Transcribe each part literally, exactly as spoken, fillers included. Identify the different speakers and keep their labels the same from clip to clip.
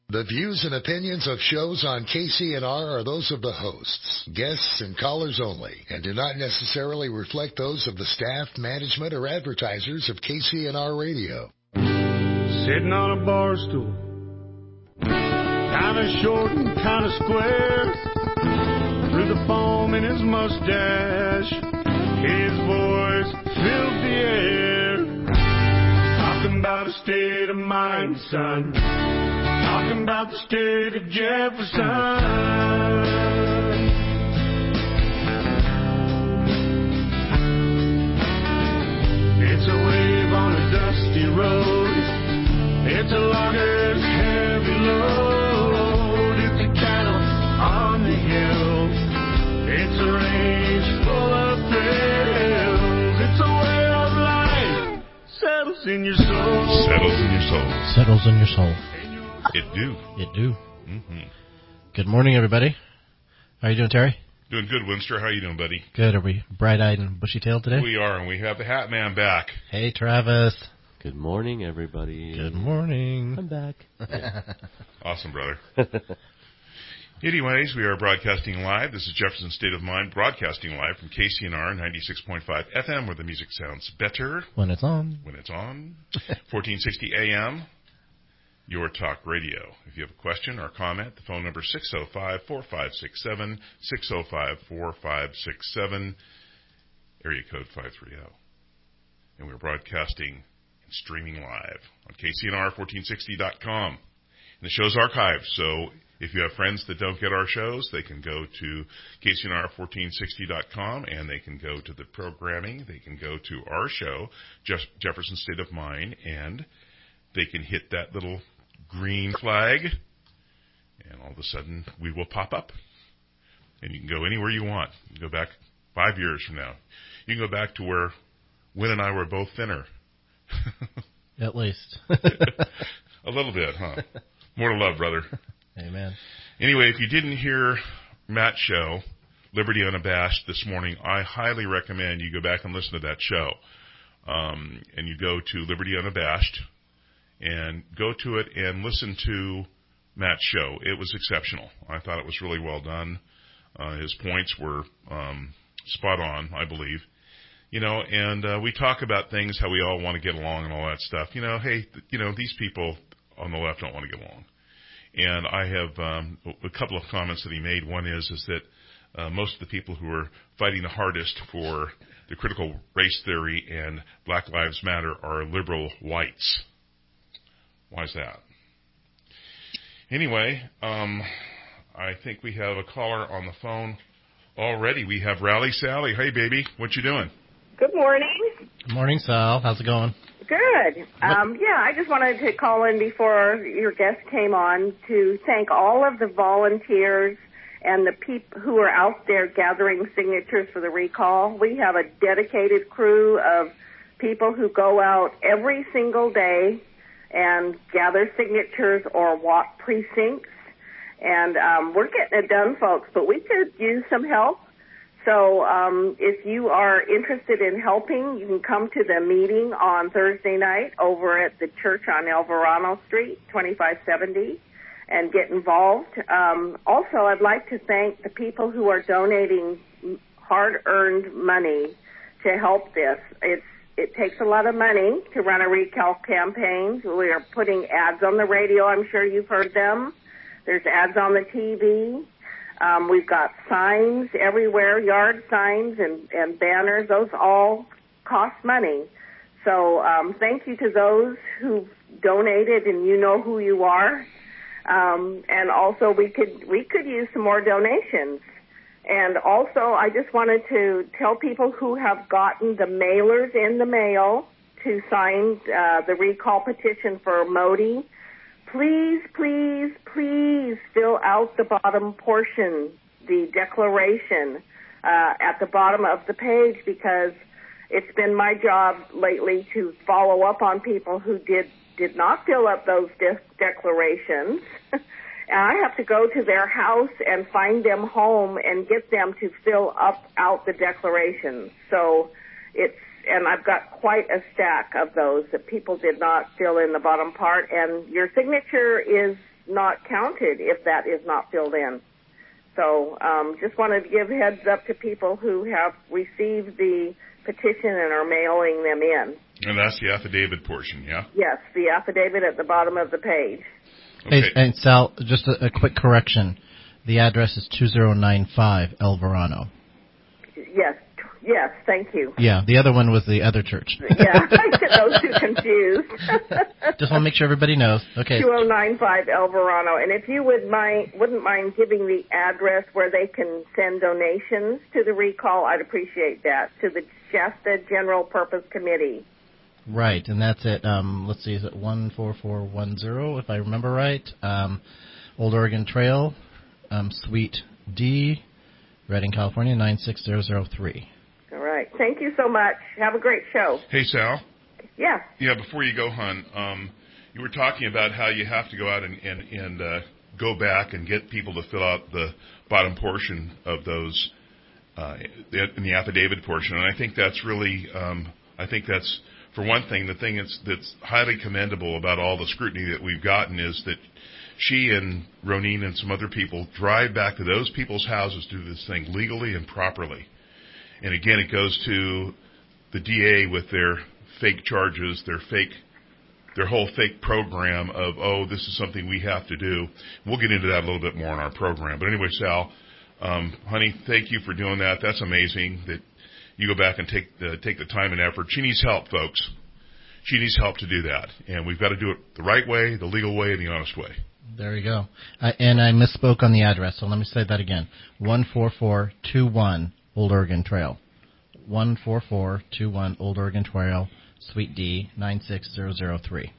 Speaker 1: The views and opinions of shows on K C N R are those of the hosts, guests, and callers only, and do not necessarily reflect those of the staff, management, or advertisers of K C N R Radio.
Speaker 2: Sitting on a bar stool, kind of short and kind of square, through the foam in his mustache, his voice filled the air, talking about a state of mind, son. Talking about the state of Jefferson. It's a wave on a dusty road. It's a logger's heavy load. It's a cattle on the hill. It's a range full of thrills. It's a way of life. Settles in your soul.
Speaker 3: Settles in your soul.
Speaker 4: Settles in your soul.
Speaker 3: It do.
Speaker 4: It do.
Speaker 3: Mm-hmm.
Speaker 4: Good morning, everybody. How are you doing, Terry?
Speaker 3: Doing good, Winster. How are you doing, buddy?
Speaker 4: Good. Are we bright-eyed and bushy-tailed today?
Speaker 3: We are, and we have the Hat Man back.
Speaker 4: Hey, Travis.
Speaker 5: Good morning, everybody.
Speaker 4: Good morning.
Speaker 5: I'm back.
Speaker 3: Awesome, brother. Anyways, we are broadcasting live. This is Jefferson State of Mind, broadcasting live from K C N R ninety-six point five F M, where the music sounds better.
Speaker 4: When it's on.
Speaker 3: When it's on. fourteen sixty A M. Your Talk Radio. If you have a question or comment, the phone number is six oh five, four five six seven, six oh five, four five six seven, area code five three zero. And we're broadcasting and streaming live on K C N R fourteen sixty dot com. And the show's archived, so if you have friends that don't get our shows, they can go to K C N R fourteen sixty dot com and they can go to the programming. They can go to our show, Jeff- Jefferson State of Mind, and they can hit that little green flag, and all of a sudden we will pop up, and you can go anywhere you want. You can go back five years from now. You can go back to where Win and I were both thinner.
Speaker 4: At least.
Speaker 3: A little bit, huh? More to love, brother.
Speaker 4: Amen.
Speaker 3: Anyway, if you didn't hear Matt's show, Liberty Unabashed, this morning, I highly recommend you go back and listen to that show. Um, and you go to Liberty Unabashed, and go to it and listen to Matt's show. It was exceptional. I thought it was really well done. Uh, his points were um, spot on, I believe. You know, and uh, we talk about things, how we all want to get along and all that stuff. You know, hey, you know, these people on the left don't want to get along. And I have um, a couple of comments that he made. One is, is that uh, most of the people who are fighting the hardest for the critical race theory and Black Lives Matter are liberal whites. Why is that? Anyway, um, I think we have a caller on the phone already. We have Rally Sally. Hey, baby, what you doing?
Speaker 6: Good morning.
Speaker 4: Good morning, Sal. How's it going?
Speaker 6: Good. Um, yeah, I just wanted to call in before your guest came on to thank all of the volunteers and the people who are out there gathering signatures for the recall. We have a dedicated crew of people who go out every single day and gather signatures or walk precincts. And um, we're getting it done, folks, but we could use some help. So um, if you are interested in helping, you can come to the meeting on Thursday night over at the church on El Verano Street, twenty-five seventy, and get involved. Um, also, I'd like to thank the people who are donating hard-earned money to help this. It's It takes a lot of money to run a recall campaign. We are putting ads on the radio. I'm sure you've heard them. There's ads on the T V. Um, we've got signs everywhere, yard signs and, and banners. Those all cost money. So um, thank you to those who've donated, and you know who you are. Um, and also, we could we could use some more donations. And also, I just wanted to tell people who have gotten the mailers in the mail to sign uh, the recall petition for Modi, please, please, please fill out the bottom portion, the declaration uh, at the bottom of the page, because it's been my job lately to follow up on people who did, did not fill up those de- declarations. And I have to go to their house and find them home and get them to fill up out the declaration. So it's, and I've got quite a stack of those that people did not fill in the bottom part. And your signature is not counted if that is not filled in. So um, just wanted to give heads up to people who have received the petition and are mailing them in.
Speaker 3: And that's the affidavit portion, yeah?
Speaker 6: Yes, the affidavit at the bottom of the page.
Speaker 3: Okay.
Speaker 4: Hey, and Sal, just a, a quick correction. The address is two oh nine five El Verano.
Speaker 6: Yes, yes, thank you.
Speaker 4: Yeah, the other one was the other church.
Speaker 6: Yeah, I get those two confused.
Speaker 4: Just want to make sure everybody knows. Okay.
Speaker 6: two oh nine five El Verano. And if you would mind, wouldn't mind giving the address where they can send donations to the recall, I'd appreciate that, to the Shasta General Purpose Committee.
Speaker 4: Right, and that's it. Um, let's see, is it one four four one zero, if I remember right? Um, Old Oregon Trail, um, Suite D, Redding, California, nine six zero zero three.
Speaker 6: All right. Thank you so much. Have a great show.
Speaker 3: Hey, Sal?
Speaker 6: Yeah.
Speaker 3: Yeah, before you go, hon, um, you were talking about how you have to go out and, and, and uh, go back and get people to fill out the bottom portion of those uh, in the affidavit portion. And I think that's really, um, I think that's, for one thing, the thing that's, that's highly commendable about all the scrutiny that we've gotten is that she and Ronin and some other people drive back to those people's houses to do this thing legally and properly. And again, it goes to the D A with their fake charges, their fake, their whole fake program of, oh, this is something we have to do. We'll get into that a little bit more in our program. But anyway, Sal, um, honey, thank you for doing that. That's amazing that you go back and take the, take the time and effort. She needs help, folks. She needs help to do that. And we've got to do it the right way, the legal way, and the honest way.
Speaker 4: There you go. I, and I misspoke on the address, so let me say that again. one four four two one Old Oregon Trail. one four four two one Old Oregon Trail, Suite D, nine six zero zero three.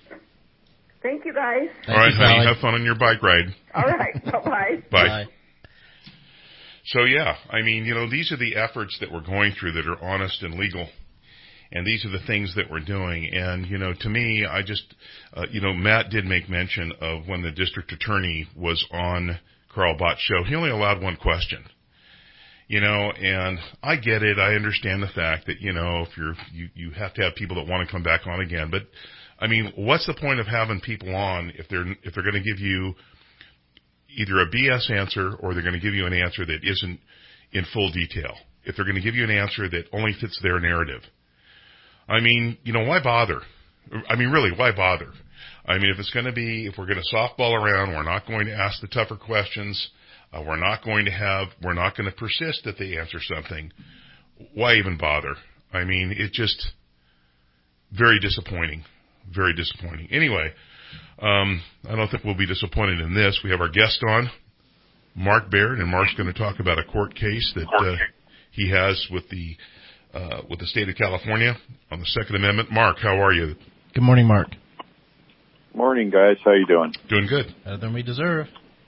Speaker 6: Thank you, guys.
Speaker 4: Thank
Speaker 3: All right,
Speaker 4: you,
Speaker 3: honey,
Speaker 4: Sally.
Speaker 3: have fun on your bike ride.
Speaker 6: All right. Bye-bye.
Speaker 3: Bye.
Speaker 4: Bye.
Speaker 3: So, yeah, I mean, you know, these are the efforts that we're going through that are honest and legal. And these are the things that we're doing. And, you know, to me, I just, uh, you know, Matt did make mention of when the district attorney was on Carl Bott's show, he only allowed one question. You know, and I get it. I understand the fact that, you know, if you're, you, you have to have people that want to come back on again. But, I mean, what's the point of having people on if they're, if they're going to give you either a B S answer or they're going to give you an answer that isn't in full detail? If they're going to give you an answer that only fits their narrative. I mean, you know, why bother? I mean, really, why bother? I mean, if it's going to be, if we're going to softball around, we're not going to ask the tougher questions. Uh, we're not going to have, we're not going to persist that they answer something. Why even bother? I mean, it just, very disappointing. Very disappointing. Anyway, um, I don't think we'll be disappointed in this. We have our guest on, Mark Baird, and Mark's going to talk about a court case that uh, he has with the uh, with the state of California on the Second Amendment. Mark, how are you?
Speaker 4: Good morning, Mark.
Speaker 7: Morning, guys. How you doing?
Speaker 3: Doing good.
Speaker 4: Better than we deserve.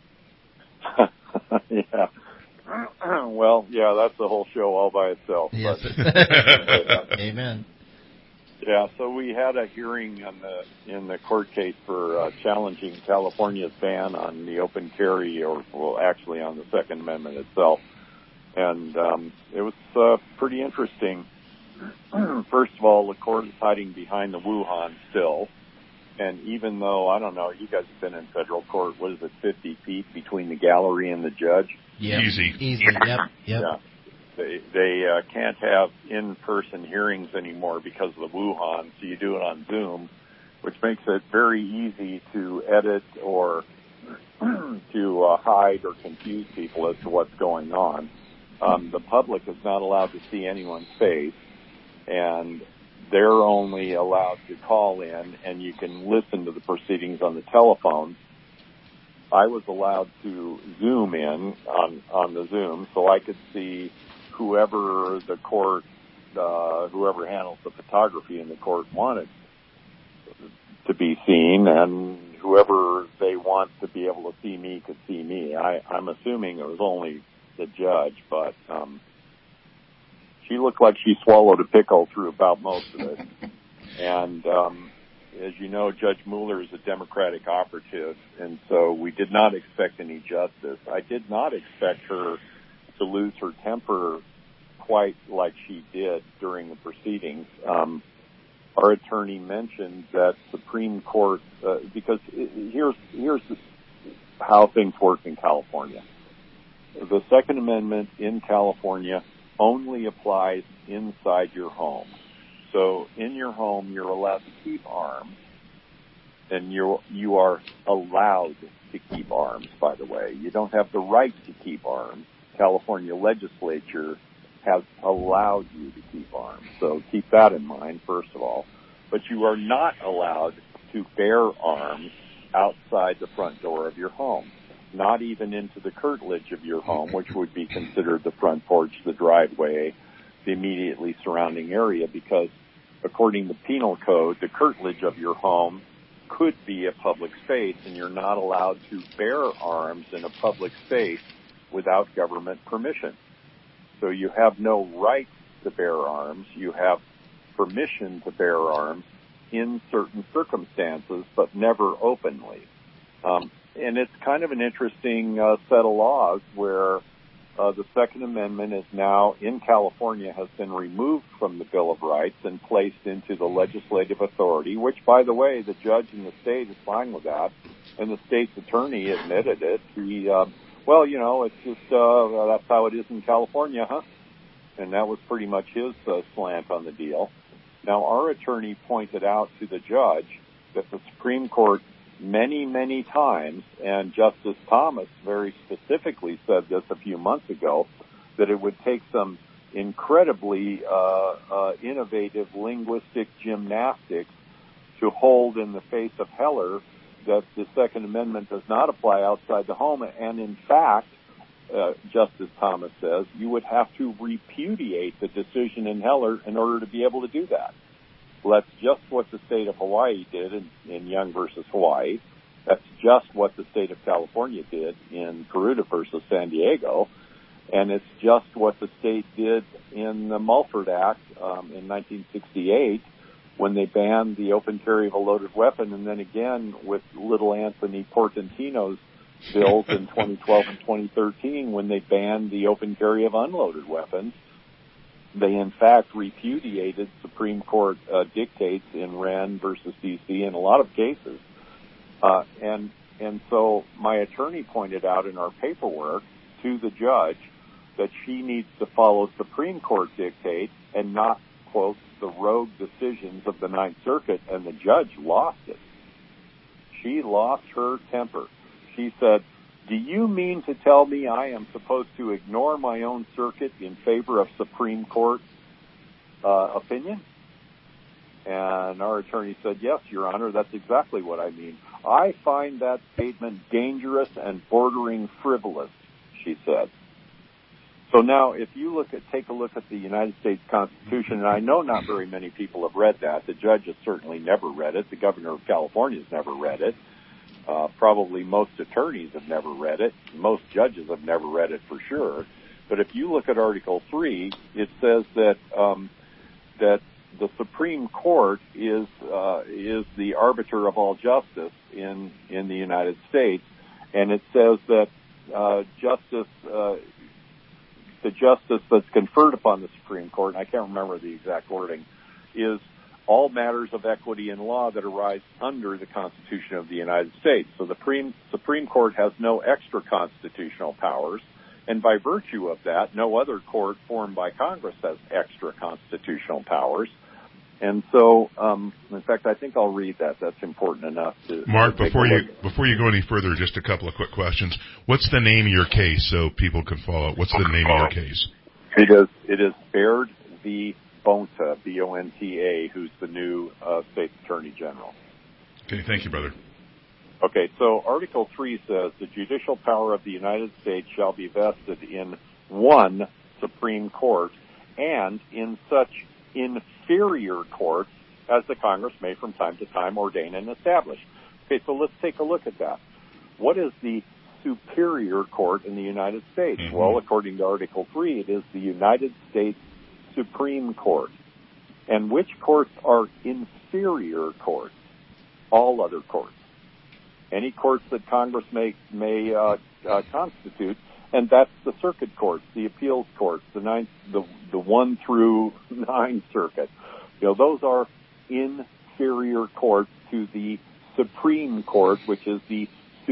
Speaker 7: Yeah. Well, yeah, that's the whole show all by itself.
Speaker 4: Yes.
Speaker 7: But,
Speaker 4: Amen.
Speaker 7: yeah, so we had a hearing on the in the court case for uh, challenging California's ban on the open carry, or well, actually on the Second Amendment itself, and um, it was uh, pretty interesting. First of all, the court is hiding behind the Wuhan still. And even though, I don't know, you guys have been in federal court, what is it, fifty feet between the gallery and the judge?
Speaker 4: Yep.
Speaker 3: Easy.
Speaker 4: Easy. Yep. Yep.
Speaker 7: Yeah. They, they uh, can't have in-person hearings anymore because of the Wuhan, so you do it on Zoom, which makes it very easy to edit or to uh, hide or confuse people as to what's going on. Um, the public is not allowed to see anyone's face, and they're only allowed to call in, and you can listen to the proceedings on the telephone. I was allowed to Zoom in on, on the Zoom, so I could see whoever the court, uh, whoever handles the photography in the court wanted to be seen, and whoever they want to be able to see me could see me. I, I'm assuming it was only the judge, but um, she looked like she swallowed a pickle through about most of it. And um, as you know, Judge Mueller is a Democratic operative, and so we did not expect any justice. I did not expect her to lose her temper quite like she did during the proceedings. Um, our attorney mentioned that Supreme Court, uh, because here's here's how things work in California. The Second Amendment in California only applies inside your home. So in your home, you're allowed to keep arms, and you you are allowed to keep arms, by the way. You don't have the right to keep arms. California legislature has allowed you to keep arms. So keep that in mind, first of all. But you are not allowed to bear arms outside the front door of your home, not even into the curtilage of your home, which would be considered the front porch, the driveway, the immediately surrounding area, because according to penal code, the curtilage of your home could be a public space, and you're not allowed to bear arms in a public space without government permission. So you have no right to bear arms. You have permission to bear arms in certain circumstances, but never openly. Um, and it's kind of an interesting uh, set of laws where uh, the Second Amendment is now, in California, has been removed from the Bill of Rights and placed into the legislative authority, which, by the way, the judge in the state is fine with that, and the state's attorney admitted it. He, uh, well, you know, it's just, uh, that's how it is in California, huh? And that was pretty much his uh, slant on the deal. Now, our attorney pointed out to the judge that the Supreme Court many, many times, and Justice Thomas very specifically said this a few months ago, that it would take some incredibly uh, uh, innovative linguistic gymnastics to hold in the face of Heller that the Second Amendment does not apply outside the home. And in fact, uh, Justice Thomas says, you would have to repudiate the decision in Heller in order to be able to do that. Well, that's just what the state of Hawaii did in, in Young versus Hawaii. That's just what the state of California did in Peruta versus San Diego. And it's just what the state did in the Mulford Act um, in nineteen sixty-eight when they banned the open carry of a loaded weapon, and then again with little Anthony Portantino's bills in twenty twelve and twenty thirteen when they banned the open carry of unloaded weapons. They, in fact, repudiated Supreme Court uh, dictates in Wren versus D C in a lot of cases. Uh, and and so my attorney pointed out in our paperwork to the judge that she needs to follow Supreme Court dictates and not, quote, the rogue decisions of the Ninth Circuit, and the judge lost it. She lost her temper. She said, do you mean to tell me I am supposed to ignore my own circuit in favor of Supreme Court uh, opinion? And our attorney said, yes, Your Honor, that's exactly what I mean. I find that statement dangerous and bordering frivolous, she said. So now, if you look at, take a look at the United States Constitution, and I know not very many people have read that. The judge has certainly never read it. The governor of California has never read it. Uh, probably most attorneys have never read it. Most judges have never read it for sure. But if you look at Article three, it says that um, that the Supreme Court is uh, is the arbiter of all justice in in the United States, and it says that uh, justice, uh, the justice that's conferred upon the Supreme Court, and I can't remember the exact wording, is all matters of equity and law that arise under the Constitution of the United States. So the Supreme Court has no extra constitutional powers, and by virtue of that, no other court formed by Congress has extra constitutional powers. And so, um, in fact, I think I'll read that. That's important enough to...
Speaker 3: Mark,
Speaker 7: to
Speaker 3: before you before you go any further, just a couple of quick questions. What's the name of your case so people can follow? What's the name of your case?
Speaker 7: It is, it is Baird v. Bonta, B O N T A, who's the new uh, state attorney general.
Speaker 3: Okay, thank you, brother.
Speaker 7: Okay, so Article three says the judicial power of the United States shall be vested in one Supreme Court and in such inferior courts as the Congress may from time to time ordain and establish. Okay, so let's take a look at that. What is the superior court in the United States? Mm-hmm. Well, according to Article three, it is the United States Supreme Court. And which courts are inferior courts? All other courts. Any courts that Congress may may uh, uh, constitute, and that's the circuit courts, the appeals courts, the ninth, the the one through nine circuit. You know, those are inferior courts to the Supreme Court, which is the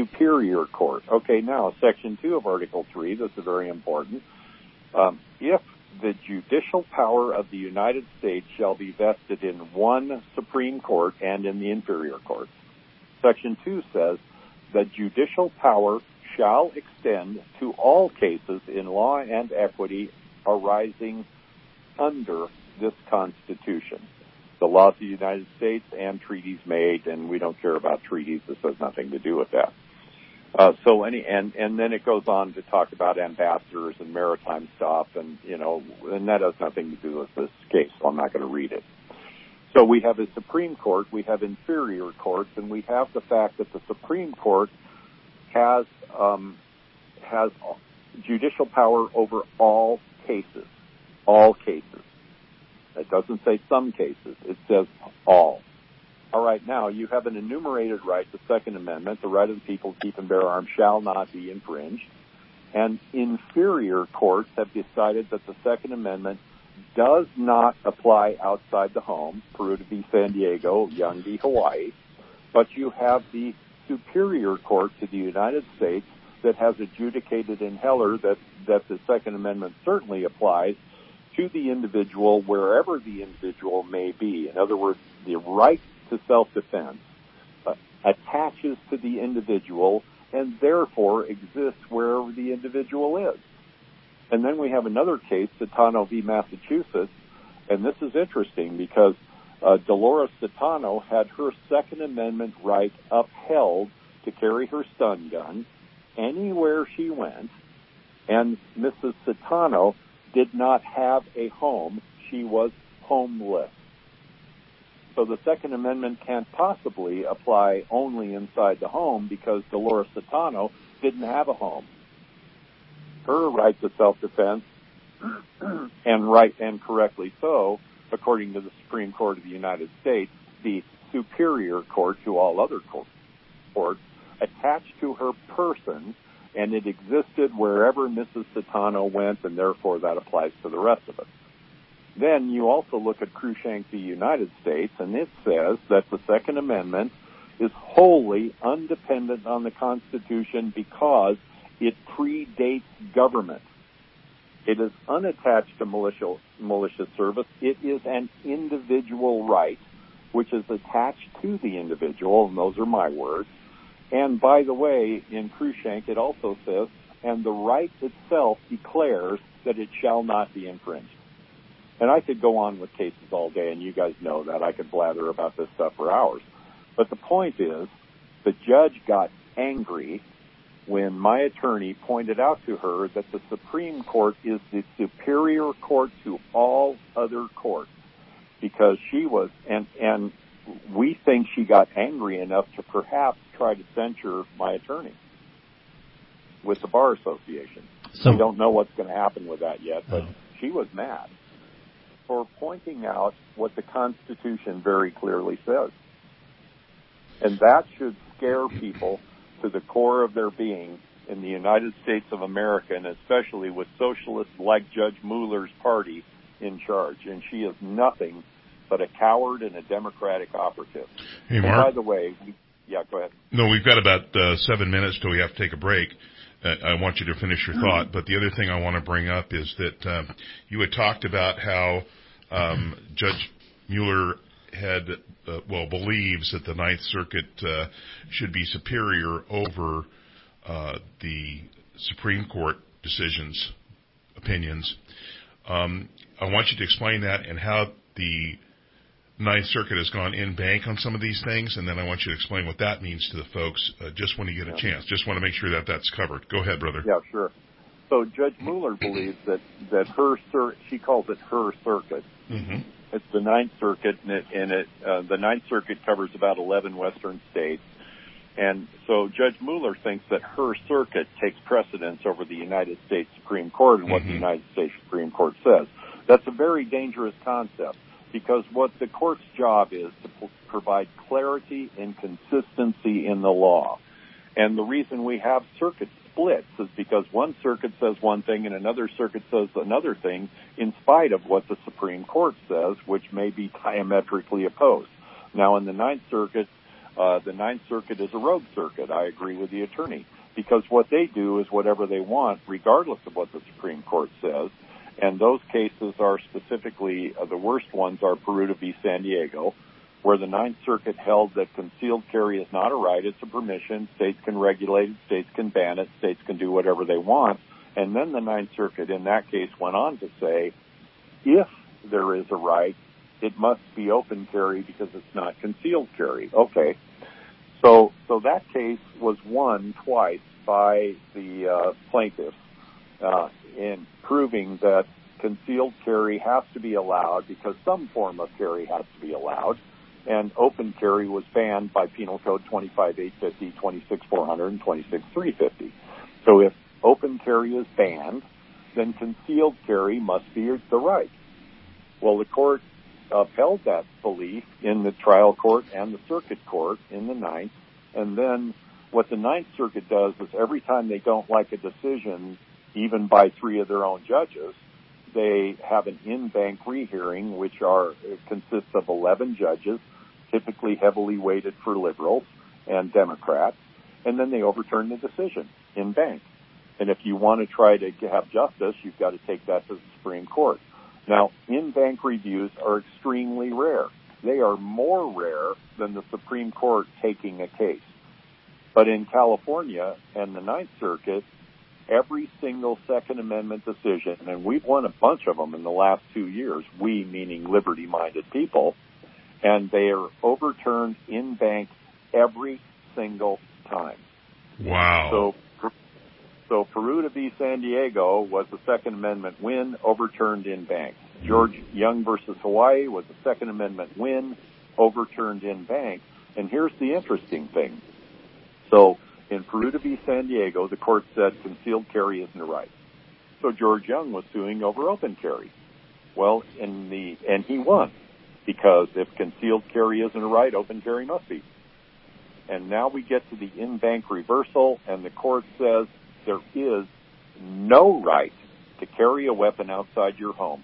Speaker 7: superior court. Okay, now, Section two of Article three, this is very important. Um, if the judicial power of the United States shall be vested in one Supreme Court and in the inferior courts. Section two says the judicial power shall extend to all cases in law and equity arising under this Constitution. The laws of the United States and treaties made, and we don't care about treaties. This has nothing to do with that. Uh, so any, and, and then it goes on to talk about ambassadors and maritime stuff, and, you know, and that has nothing to do with this case, so I'm not going to read it. So we have a Supreme Court, we have inferior courts, and we have the fact that the Supreme Court has, um, has judicial power over all cases, all cases. It doesn't say some cases, it says all. All right, now you have an enumerated right, the Second Amendment, the right of the people to keep and bear arms shall not be infringed. And inferior courts have decided that the Second Amendment does not apply outside the home, Peru v. San Diego, Young v. Hawaii, but you have the superior court to the United States that has adjudicated in Heller that, that the Second Amendment certainly applies to the individual wherever the individual may be. In other words, the right to self-defense uh, attaches to the individual and therefore exists wherever the individual is. And then we have another case, Citano v. Massachusetts, and this is interesting because uh, Dolores Citano had her Second Amendment right upheld to carry her stun gun anywhere she went, and Missus Citano did not have a home. She was homeless. So the Second Amendment can't possibly apply only inside the home because Dolores Citano didn't have a home. Her right to self-defense, and right and correctly so, according to the Supreme Court of the United States, the superior court to all other courts, attached to her person, and it existed wherever Missus Citano went, and therefore that applies to the rest of us. Then you also look at Cruikshank v. United States, and it says that the Second Amendment is wholly undependent on the Constitution because it predates government. It is unattached to militia, militia service. It is an individual right, which is attached to the individual, and those are my words. And by the way, in Cruikshank, it also says, and the right itself declares that it shall not be infringed. And I could go on with cases all day, and you guys know that. I could blather about this stuff for hours. But the point is, the judge got angry when my attorney pointed out to her that the Supreme Court is the superior court to all other courts, because she was, and, and we think she got angry enough to perhaps try to censure my attorney with the Bar Association. So, we don't know what's going to happen with that yet, but oh. she was mad for pointing out what the Constitution very clearly says. And that should scare people to the core of their being in the United States of America, and especially with socialists like Judge Mueller's party in charge. And she is nothing but a coward and a Democratic operative.
Speaker 3: Hey,
Speaker 7: and
Speaker 3: Mark.
Speaker 7: by the way, we, yeah, go ahead.
Speaker 3: No, we've got about uh, seven minutes till we have to take a break. Uh, I want you to finish your thought, but the other thing I want to bring up is that uh, you had talked about how um, Judge Mueller had, uh, well, believes that the Ninth Circuit uh, should be superior over uh, the Supreme Court decisions, opinions. Um, I want you to explain that and how the Ninth Circuit has gone in bank on some of these things, and then I want you to explain what that means to the folks uh, just when you get a yeah. chance. Just want to make sure that that's covered. Go ahead, brother.
Speaker 7: Yeah, sure. So Judge Mueller believes that, that her, cir- she calls it her circuit.
Speaker 3: Mm-hmm.
Speaker 7: It's the Ninth Circuit, and it, and it uh, the Ninth Circuit covers about eleven western states. And so Judge Mueller thinks that her circuit takes precedence over the United States Supreme Court and what mm-hmm. the United States Supreme Court says. That's a very dangerous concept, because what the court's job is to p- provide clarity and consistency in the law. And the reason we have circuit splits is because one circuit says one thing and another circuit says another thing, in spite of what the Supreme Court says, which may be diametrically opposed. Now, in the Ninth Circuit, Uh, the Ninth Circuit is a rogue circuit. I agree with the attorney, because what they do is whatever they want, regardless of what the Supreme Court says. And those cases are specifically, uh, the worst ones are Peruta v. San Diego, where the Ninth Circuit held that concealed carry is not a right, it's a permission. States can regulate it, states can ban it, states can do whatever they want. And then the Ninth Circuit in that case went on to say, if there is a right, it must be open carry because it's not concealed carry. Okay. So, so that case was won twice by the uh, plaintiffs uh, in proving that concealed carry has to be allowed because some form of carry has to be allowed, and open carry was banned by Penal Code twenty-five eight fifty, twenty-six four hundred, and twenty-six three fifty. So if open carry is banned, then concealed carry must be the right. Well, the court upheld that belief in the trial court and the circuit court in the Ninth, and then what the Ninth Circuit does is every time they don't like a decision, even by three of their own judges, they have an in-bank rehearing, which are consists of eleven judges, typically heavily weighted for liberals and Democrats, and then they overturn the decision in bank. And if you want to try to have justice, you've got to take that to the Supreme Court. Now, in-bank reviews are extremely rare. They are more rare than the Supreme Court taking a case. But in California and the Ninth Circuit, every single Second Amendment decision, and we've won a bunch of them in the last two years, we meaning liberty-minded people, and they are overturned in bank every single time.
Speaker 3: Wow.
Speaker 7: So, so Peruta v. San Diego was a Second Amendment win, overturned in bank. George Young versus Hawaii was a Second Amendment win, overturned in bank. And here's the interesting thing. So in Peruta v. San Diego, the court said concealed carry isn't a right. So George Young was suing over open carry. Well, in the and he won, because if concealed carry isn't a right, open carry must be. And now we get to the in-bank reversal, and the court says there is no right to carry a weapon outside your home.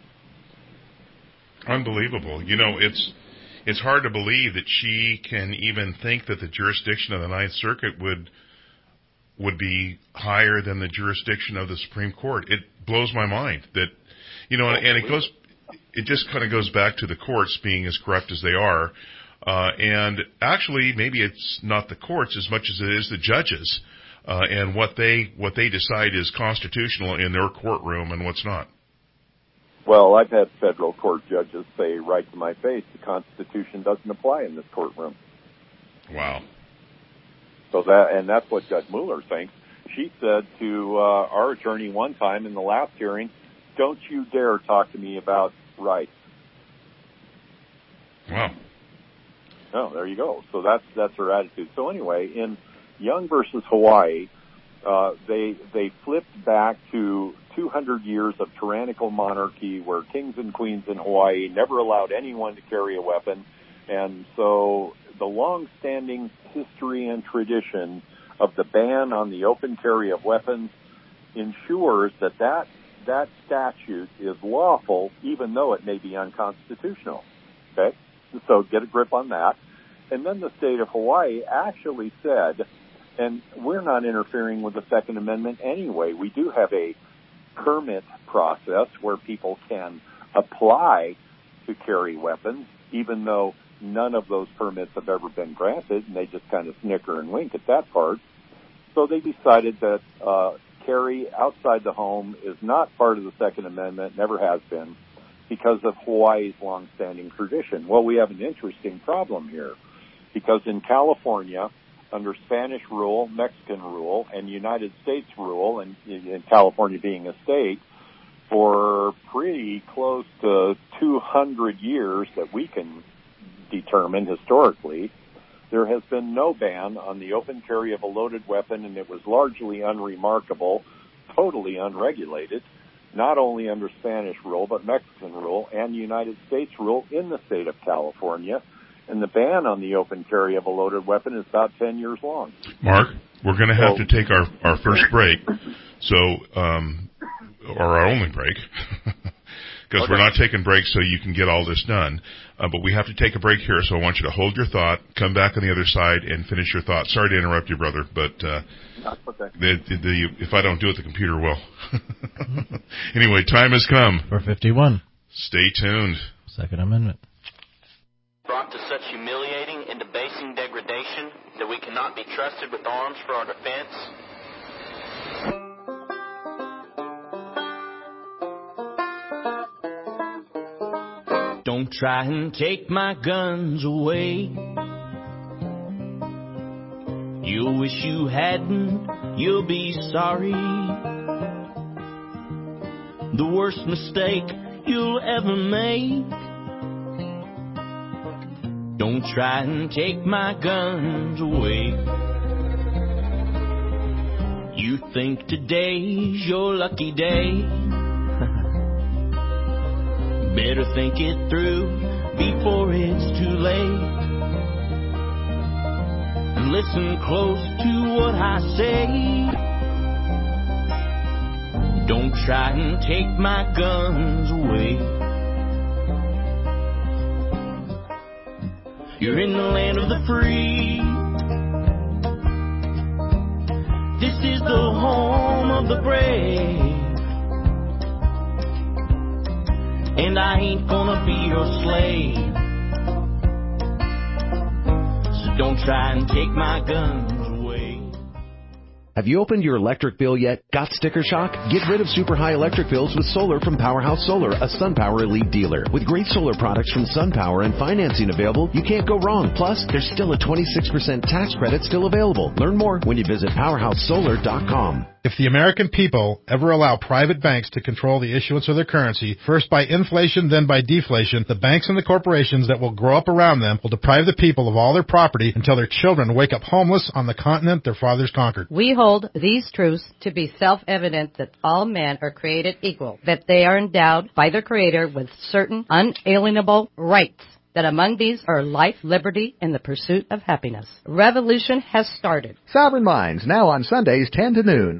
Speaker 3: Unbelievable. You know, it's it's hard to believe that she can even think that the jurisdiction of the Ninth Circuit would would be higher than the jurisdiction of the Supreme Court. It blows my mind that, you know, and, and it goes, it just kind of goes back to the courts being as corrupt as they are. Uh, and actually, maybe it's not the courts as much as it is the judges, uh, and what they, what they decide is constitutional in their courtroom and what's not.
Speaker 7: Well, I've had federal court judges say right to my face, the Constitution doesn't apply in this courtroom.
Speaker 3: Wow.
Speaker 7: So that, and that's what Judge Mueller thinks. She said to uh, our attorney one time in the last hearing, "Don't you dare talk to me about rights."
Speaker 3: Wow.
Speaker 7: Oh, there you go. So that's that's her attitude. So anyway, in Young versus Hawaii, uh, they they flipped back to two hundred years of tyrannical monarchy where kings and queens in Hawaii never allowed anyone to carry a weapon. And so the long-standing history and tradition of the ban on the open carry of weapons ensures that that, that statute is lawful even though it may be unconstitutional. Okay? So get a grip on that. And then the state of Hawaii actually said, and we're not interfering with the Second Amendment anyway, we do have a permit process where people can apply to carry weapons, even though none of those permits have ever been granted, and they just kind of snicker and wink at that part. So they decided that uh, carry outside the home is not part of the Second Amendment, never has been, because of Hawaii's longstanding tradition. Well, we have an interesting problem here, because in California, under Spanish rule, Mexican rule, and United States rule, and in California being a state, for pretty close to two hundred years that we can determine historically, there has been no ban on the open carry of a loaded weapon, and it was largely unremarkable, totally unregulated, not only under Spanish rule, but Mexican rule and United States rule in the state of California. And the ban on the open carry of a loaded weapon is about ten years long.
Speaker 3: Mark, we're going to have
Speaker 7: so,
Speaker 3: to take our, our first break, so um, or our only break. because
Speaker 8: Okay.
Speaker 3: we're not taking breaks so you can get all this done. Uh, but we have to take a break here, so I want you to hold your thought, come back on the other side, and finish your thought. Sorry to interrupt you, brother, but uh,
Speaker 7: okay.
Speaker 3: the, the, the, if I don't do it, the computer will. Anyway, time has come.
Speaker 4: For fifty-one.
Speaker 3: Stay tuned.
Speaker 4: Second Amendment.
Speaker 9: Brought to such humiliating and debasing degradation that we cannot be trusted with arms for our defense.
Speaker 10: Don't try and take my guns away. You'll wish you hadn't, you'll be sorry. The worst mistake you'll ever make. Don't try and take my guns away. You think today's your lucky day. Better think it through before it's too late. And listen close to what I say. Don't try and take my guns away. You're in the land of the free. This is the home of the brave. And I ain't gonna be your slave. So don't try and take my guns away.
Speaker 11: Have you opened your electric bill yet? Got sticker shock? Get rid of super high electric bills with solar from Powerhouse Solar, a SunPower Elite dealer. With great solar products from SunPower and financing available, you can't go wrong. Plus, there's still a twenty-six percent tax credit still available. Learn more when you visit powerhouse solar dot com.
Speaker 12: If the American people ever allow private banks to control the issuance of their currency, first by inflation, then by deflation, the banks and the corporations that will grow up around them will deprive the people of all their property until their children wake up homeless on the continent their fathers conquered.
Speaker 13: We hold these truths to be self-evident that all men are created equal, that they are endowed by their Creator with certain unalienable rights, that among these are life, liberty, and the pursuit of happiness. Revolution has started.
Speaker 14: Sovereign Minds, now on Sundays, ten to noon.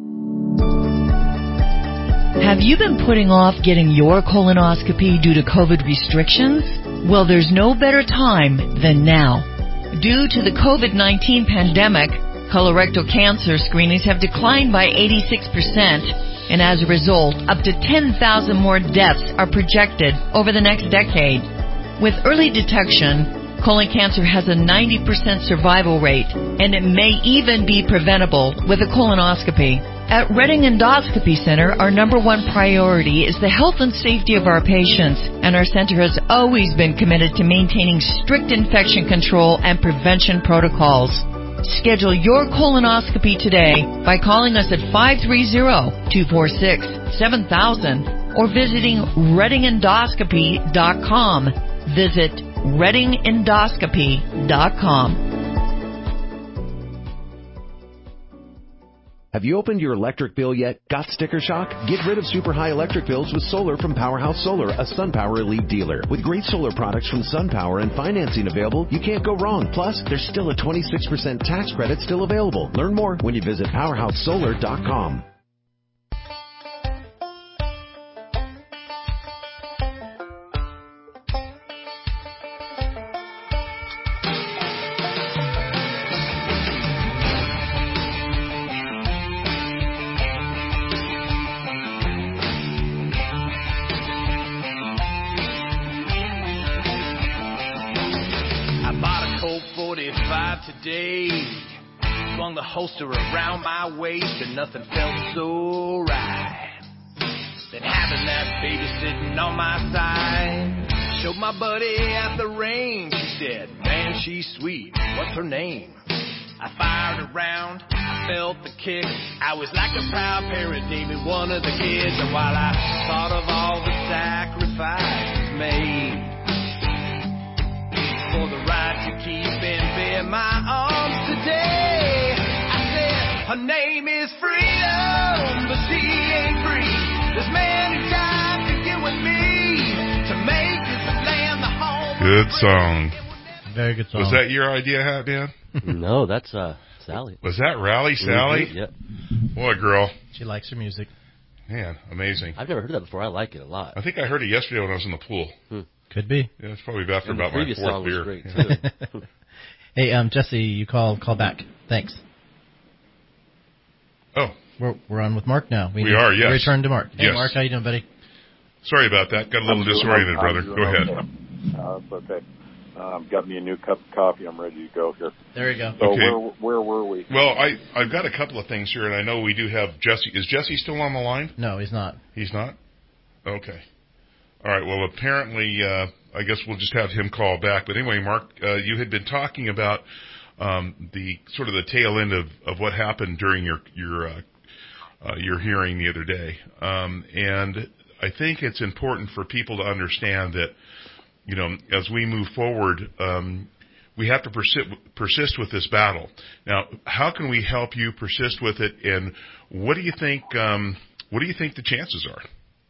Speaker 15: Have you been putting off getting your colonoscopy due to COVID restrictions? Well, there's no better time than now. Due to the COVID nineteen pandemic, colorectal cancer screenings have declined by eighty-six percent, and as a result, up to ten thousand more deaths are projected over the next decade. With early detection, colon cancer has a ninety percent survival rate, and it may even be preventable with a colonoscopy. At Redding Endoscopy Center, our number one priority is the health and safety of our patients, and our center has always been committed to maintaining strict infection control and prevention protocols. Schedule your colonoscopy today by calling us at five three zero, two four six, seven thousand or visiting redding endoscopy dot com. Visit redding endoscopy dot com.
Speaker 11: Have you opened your electric bill yet? Got sticker shock? Get rid of super high electric bills with solar from Powerhouse Solar, a SunPower Elite dealer. With great solar products from SunPower and financing available, you can't go wrong. Plus, there's still a twenty-six percent tax credit still available. Learn more when you visit powerhouse solar dot com.
Speaker 10: Today, swung the holster around my waist and nothing felt so right. Then having that baby sitting on my side, showed my buddy at the range. He said, man, she's sweet, what's her name? I fired around, I felt the kick. I was like a proud parent naming one of the kids. And while I thought of all the sacrifices made for the right to keep and bear my arms today, I said, her name is freedom, but she ain't free. This man who died for you and me to make this land the home.
Speaker 3: Good song.
Speaker 4: Very good song.
Speaker 3: Was that your idea, Hat Dan?
Speaker 5: No, that's uh, Sally.
Speaker 3: Was that Rally Sally?
Speaker 5: Mm-hmm, yep.
Speaker 3: What a girl.
Speaker 4: She likes her music.
Speaker 3: Man, amazing.
Speaker 5: I've never heard that before. I like it a lot.
Speaker 3: I think I heard it yesterday when I was in the pool.
Speaker 5: Hmm.
Speaker 4: Could be.
Speaker 3: Yeah, it's probably after
Speaker 5: and
Speaker 3: about
Speaker 5: the
Speaker 3: my
Speaker 5: previous
Speaker 3: fourth
Speaker 5: song
Speaker 3: beer.
Speaker 5: Was great
Speaker 3: yeah.
Speaker 5: too.
Speaker 4: Hey, um, Jesse, you call call back. Thanks.
Speaker 3: Oh.
Speaker 4: We're we're on with Mark now.
Speaker 3: We are, yes.
Speaker 4: Return to Mark. Hey,
Speaker 3: yes.
Speaker 4: Mark, how you doing, buddy?
Speaker 3: Sorry about that. Got a little
Speaker 7: I'm
Speaker 3: disoriented,
Speaker 7: doing,
Speaker 3: brother.
Speaker 7: I'm
Speaker 3: Go ahead.
Speaker 7: Okay. Uh, it's okay. Um, got me a new cup of coffee. I'm ready to go here.
Speaker 4: There you go.
Speaker 7: So
Speaker 3: okay.
Speaker 7: where where were we?
Speaker 3: Well, I I've got a couple of things here, and I know we do have Jesse. Is Jesse still on the line?
Speaker 4: No, he's not.
Speaker 3: He's not? Okay. All right. Well, apparently, uh, I guess we'll just have him call back. But anyway, Mark, uh, you had been talking about um, the sort of the tail end of, of what happened during your your uh, uh, your hearing the other day, um, and I think it's important for people to understand that, you know, as we move forward, um, we have to persist, persist with this battle. Now, how can we help you persist with it, and what do you think? Um, what do you think the chances are?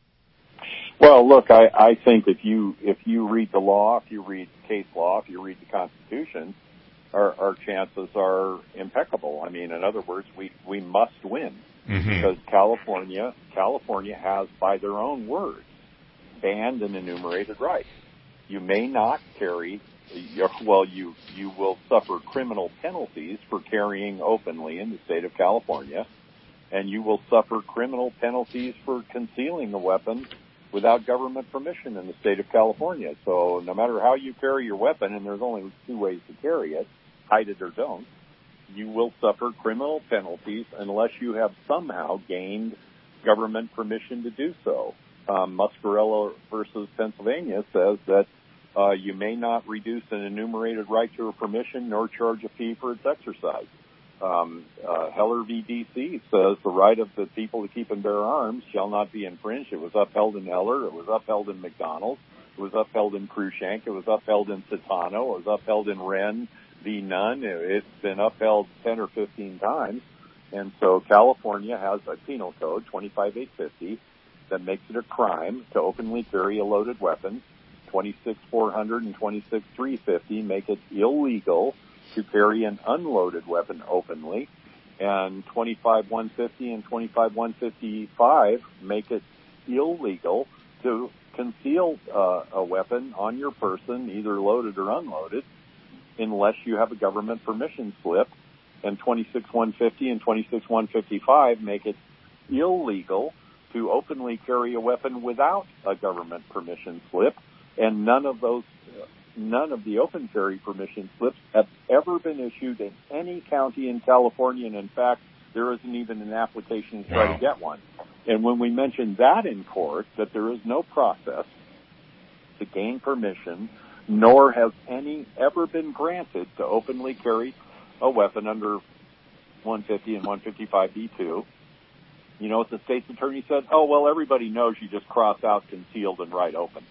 Speaker 7: Well, look, I, I think if you if you read the law, if you read case law, if you read the Constitution, our, our chances are impeccable. I mean, in other words, we we must win mm-hmm. because California California has, by their own words, banned an enumerated right. You may not carry. Well, you you will suffer criminal penalties for carrying openly in the state of California, and you will suffer criminal penalties for concealing a weapon without government permission in the state of California. So no matter how you carry your weapon, and there's only two ways to carry it, hide it or don't, you will suffer criminal penalties unless you have somehow gained government permission to do so. Um, Muscarella versus Pennsylvania says that uh, you may not reduce an enumerated right to a permission nor charge a fee for its exercise. Um, uh, Heller v. D C says the right of the people to keep and bear arms shall not be infringed. It was upheld in Heller. It was upheld in McDonald. It was upheld in Cruikshank. It was upheld in Citano. It was upheld in Wren v. Nunn. It's been upheld ten or fifteen times. And so California has a penal code, twenty-five eight fifty, that makes it a crime to openly carry a loaded weapon. twenty-six four hundred and twenty-six three fifty make it illegal to carry an unloaded weapon openly, and twenty-five one fifty and twenty-five one fifty-five make it illegal to conceal uh, a weapon on your person, either loaded or unloaded, unless you have a government permission slip, and twenty-six one fifty and twenty-six one fifty-five make it illegal to openly carry a weapon without a government permission slip, and none of those None of the open carry permission slips have ever been issued in any county in California, and in fact, there isn't even an application to try
Speaker 3: wow.
Speaker 7: to get one. And when we mention that in court, that there is no process to gain permission, nor has any ever been granted to openly carry a weapon under one fifty and one fifty-five B two, you know what the state's attorney said? Oh, well, everybody knows you just cross out concealed and write open.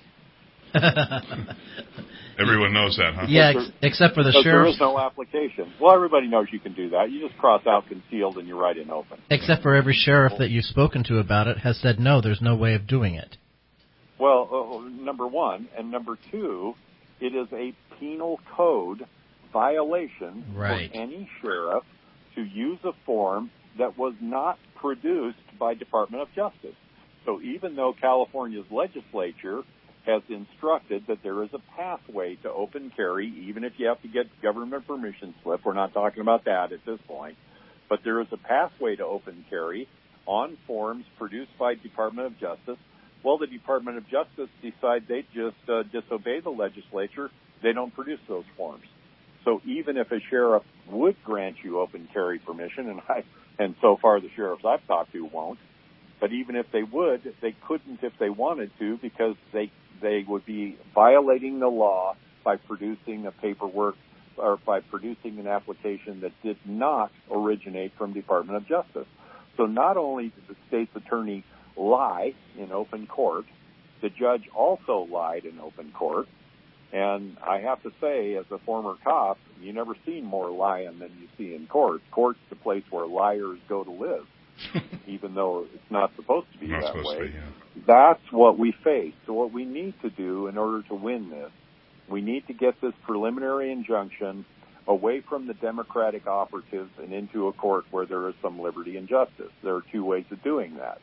Speaker 3: Everyone knows that, huh?
Speaker 4: Yeah, ex- except for the sheriff.
Speaker 7: There is no application. Well, everybody knows you can do that. You just cross out concealed and you write in open.
Speaker 4: Except for every sheriff that you've spoken to about it has said, no, there's no way of doing it.
Speaker 7: Well, uh, number one. And number two, it is a penal code violation
Speaker 4: right.
Speaker 7: for any sheriff to use a form that was not produced by Department of Justice. So even though California's legislature has instructed that there is a pathway to open carry, even if you have to get government permission slip. We're not talking about that at this point. But there is a pathway to open carry on forms produced by Department of Justice. Well, the Department of Justice decide they just uh, disobey the legislature. They don't produce those forms. So even if a sheriff would grant you open carry permission, and I, and so far the sheriffs I've talked to won't, but even if they would, they couldn't if they wanted to, because they they would be violating the law by producing a paperwork or by producing an application that did not originate from Department of Justice. So not only did the state's attorney lie in open court, the judge also lied in open court. And I have to say, as a former cop, you never seen more lying than you see in court. Court's the place where liars go to live. Even though it's not supposed to be
Speaker 3: not
Speaker 7: that way.
Speaker 3: To be, yeah.
Speaker 7: That's what we face. So what we need to do in order to win this, we need to get this preliminary injunction away from the Democratic operatives and into a court where there is some liberty and justice. There are two ways of doing that.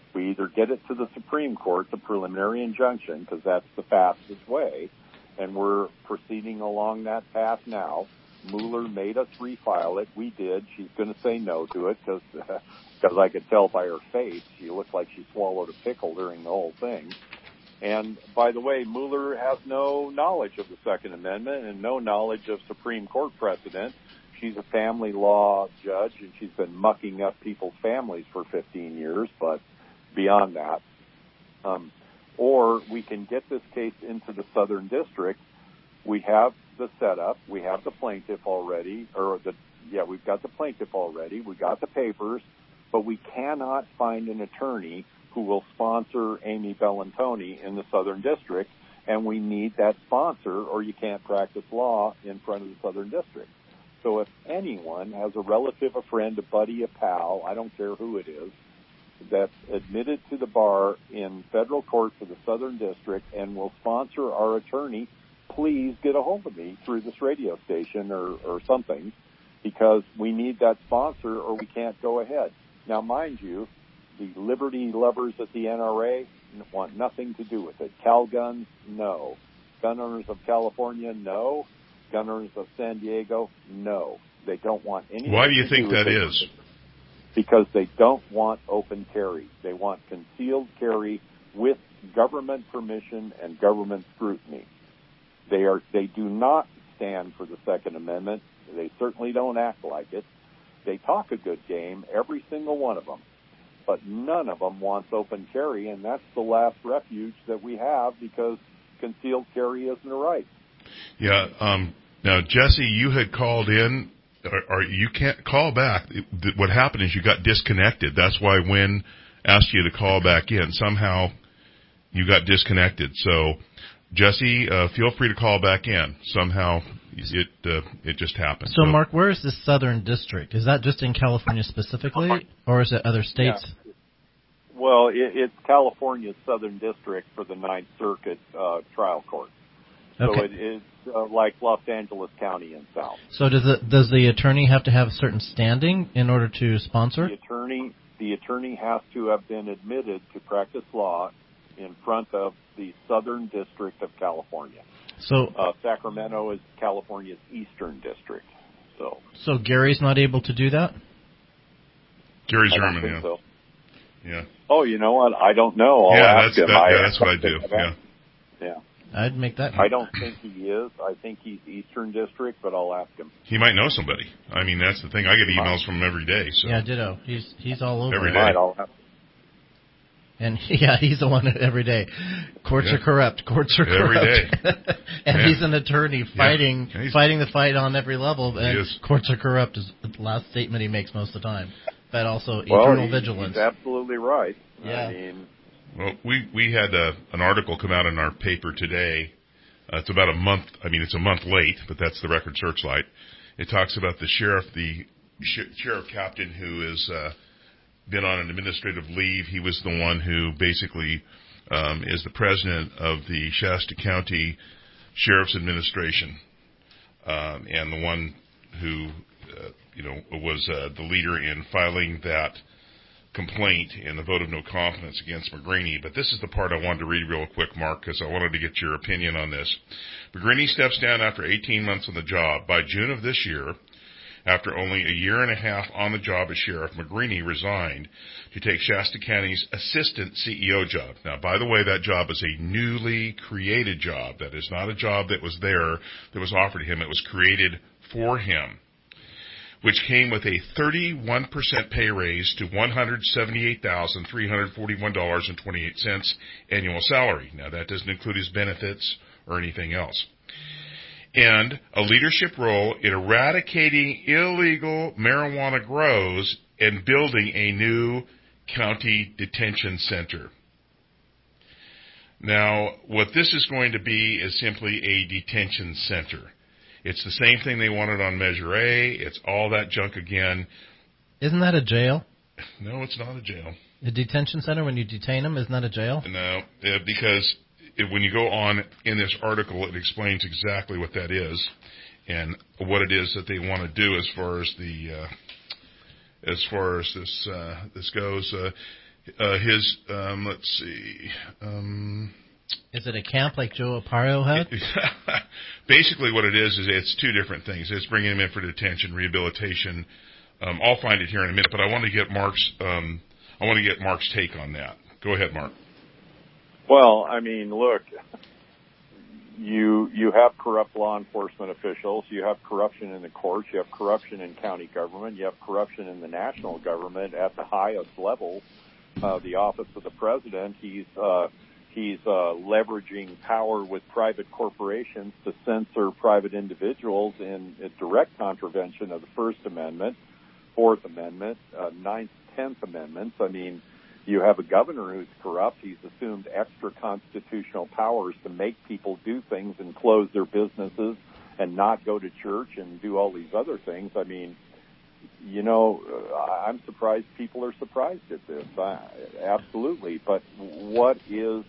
Speaker 7: We either get it to the Supreme Court, the preliminary injunction, because that's the fastest way, and we're proceeding along that path now. Mueller made us refile it. We did. She's going to say no to it because because I could tell by her face. She looked like she swallowed a pickle during the whole thing. And, by the way, Mueller has no knowledge of the Second Amendment and no knowledge of Supreme Court precedent. She's a family law judge, and she's been mucking up people's families for fifteen years, but beyond that. Um, or we can get this case into the Southern District. We have the setup. We have the plaintiff already, or the, yeah, we've got the plaintiff already. We got the papers, but we cannot find an attorney who will sponsor Amy Bellantoni in the Southern District, and we need that sponsor or you can't practice law in front of the Southern District. So if anyone has a relative, a friend, a buddy, a pal, I don't care who it is, that's admitted to the bar in federal court for the Southern District and will sponsor our attorney, please get a hold of me through this radio station or, or something, because we need that sponsor or we can't go ahead. Now, mind you, the liberty lovers at the N R A want nothing to do with it. Calguns, no. Gun owners of California, no. Gun owners of San Diego, no. They don't want anything.
Speaker 3: Why do you
Speaker 7: to
Speaker 3: think
Speaker 7: do
Speaker 3: that
Speaker 7: with
Speaker 3: is?
Speaker 7: it. Because they don't want open carry. They want concealed carry with government permission and government scrutiny. They are. They do not stand for the Second Amendment. They certainly don't act like it. They talk a good game, every single one of them. But none of them wants open carry, and that's the last refuge that we have because concealed carry isn't a right.
Speaker 3: Yeah. Um, now, Jesse, you had called in. Or, or you can't call back. What happened is you got disconnected. That's why Wynn asked you to call back in. Somehow you got disconnected. So, Jesse, uh, feel free to call back in. Somehow it uh, it just happened.
Speaker 4: So, so, Mark, where is this Southern District? Is that just in California specifically, or is it other states?
Speaker 7: Yeah. Well, it, it's California's Southern District for the Ninth Circuit uh, trial court. So
Speaker 4: Okay.
Speaker 7: it is uh, like Los Angeles County in South.
Speaker 4: So does the does the attorney have to have a certain standing in order to sponsor?
Speaker 7: The attorney the attorney has to have been admitted to practice law in front of the Southern District of California.
Speaker 4: So
Speaker 7: uh, Sacramento is California's Eastern District. So
Speaker 4: so Gary's not able to do that?
Speaker 3: Gary
Speaker 7: I don't
Speaker 3: Zerman,
Speaker 7: think
Speaker 3: yeah.
Speaker 7: so.
Speaker 3: Yeah.
Speaker 7: Oh, you know what? I don't know. I'll
Speaker 3: yeah,
Speaker 7: ask
Speaker 3: that's
Speaker 7: him.
Speaker 3: that,
Speaker 7: I
Speaker 3: yeah, that's what I do. Yeah.
Speaker 7: Yeah.
Speaker 4: I'd make that.
Speaker 7: I don't think he is. I think he's Eastern District, but I'll ask him.
Speaker 3: He might know somebody. I mean, that's the thing. I get emails from him every day. So.
Speaker 4: Yeah, ditto. He's he's all over
Speaker 3: every
Speaker 4: it.
Speaker 3: day.
Speaker 7: Right, I'll have
Speaker 4: And yeah, he's the one every day. Courts
Speaker 3: Yeah.
Speaker 4: are corrupt. Courts are
Speaker 3: Every
Speaker 4: corrupt.
Speaker 3: day.
Speaker 4: and
Speaker 3: Yeah.
Speaker 4: he's an attorney fighting
Speaker 3: Yeah. He's-
Speaker 4: fighting the fight on every level. And
Speaker 3: is.
Speaker 4: courts are corrupt is the last statement he makes most of the time. But also
Speaker 7: well,
Speaker 4: eternal
Speaker 7: he,
Speaker 4: vigilance.
Speaker 7: He's absolutely right.
Speaker 4: Yeah.
Speaker 7: I mean,
Speaker 3: Well, we we had a, an article come out in our paper today. Uh, it's about a month. I mean, it's a month late, but that's the Record Searchlight. It talks about the sheriff, the sh- sheriff captain who has uh, been on an administrative leave. He was the one who basically um, is the president of the Shasta County Sheriff's Administration, um, and the one who, uh, you know, was uh, the leader in filing that complaint in the vote of no confidence against McGreeny. But this is the part I wanted to read real quick, Mark, because I wanted to get your opinion on this. McGreeny steps down after eighteen months on the job. By June of this year, after only a year and a half on the job as sheriff, McGreeny resigned to take Shasta County's assistant C E O job. Now, by the way, that job is a newly created job. That is not a job that was there, that was offered to him. It was created for him, which came with a thirty-one percent pay raise to one hundred seventy-eight thousand three hundred forty-one dollars and twenty-eight cents annual salary. Now, that doesn't include his benefits or anything else. And a leadership role in eradicating illegal marijuana grows and building a new county detention center. Now, what this is going to be is simply a detention center. It's the same thing they wanted on Measure A. It's all that junk again.
Speaker 4: Isn't that a jail?
Speaker 3: No, it's not a jail.
Speaker 4: A detention center, when you detain them, isn't that a jail?
Speaker 3: No, uh, because it, when you go on in this article, it explains exactly what that is and what it is that they want to do as far as the uh, as far as this uh, this goes. Uh, uh, his, um, let's see, um,
Speaker 4: is it a camp like Joe Arpaio had?
Speaker 3: Basically what it is is it's two different things. It's bringing him in for detention, rehabilitation. Um, I'll find it here in a minute, but I want to get Mark's, um, I want to get Mark's take on that. Go ahead, Mark.
Speaker 7: Well, I mean, look, you you have corrupt law enforcement officials, you have corruption in the courts, you have corruption in county government, you have corruption in the national government at the highest level. Uh, the office of the president, he's uh, he's uh, leveraging power with private corporations to censor private individuals in a direct contravention of the First Amendment, Fourth Amendment, uh, Ninth, Tenth Amendments. I mean, you have a governor who's corrupt. He's assumed extra constitutional powers to make people do things and close their businesses and not go to church and do all these other things. I mean, you know, uh, I'm surprised people are surprised at this. Uh, absolutely. But what is